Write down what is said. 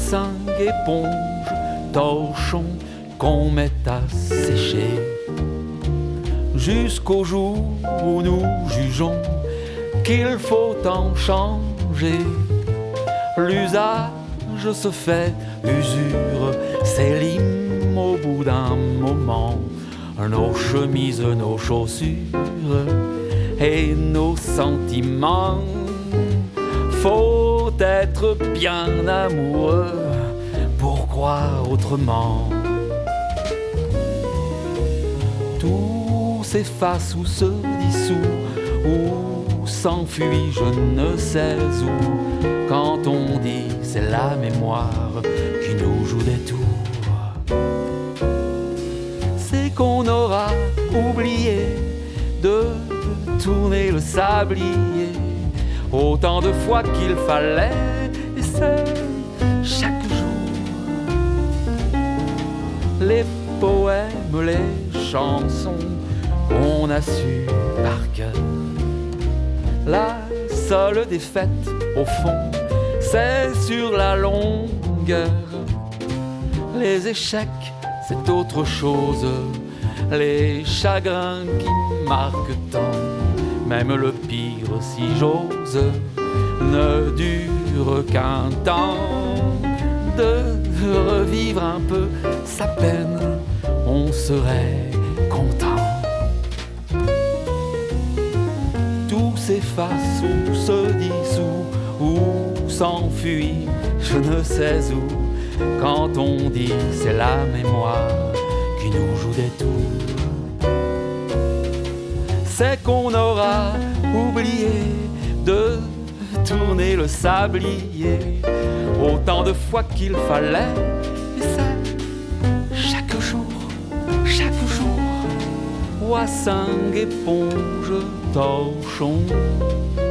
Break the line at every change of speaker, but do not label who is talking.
cinq éponges, torchons qu'on met à sécher. Jusqu'au jour où nous jugeons qu'il faut en changer. L'usage se fait usure, s'élime au bout d'un moment. Nos chemises, nos chaussures et nos sentiments. Faut être bien amoureux pour croire autrement. Tout s'efface ou se dissout ou s'enfuit je ne sais où. Quand on dit c'est la mémoire qui nous joue des tours, c'est qu'on aura oublié de tourner le sablier autant de fois qu'il fallait, et c'est chaque jour. Les poèmes, les chansons qu'on a su par cœur. La seule défaite, au fond, c'est sur la longueur. Les échecs, c'est autre chose. Les chagrins qui marquent tant, même le pire, si j'ose, ne dure qu'un temps. De revivre un peu sa peine, on serait content. Tout s'efface ou se dissout ou s'enfuit, je ne sais où. Quand on dit c'est la mémoire qui nous joue des tours, c'est qu'on aura oublié de tourner le sablier autant de fois qu'il fallait, et c'est chaque jour, ou à cinq éponges torchons.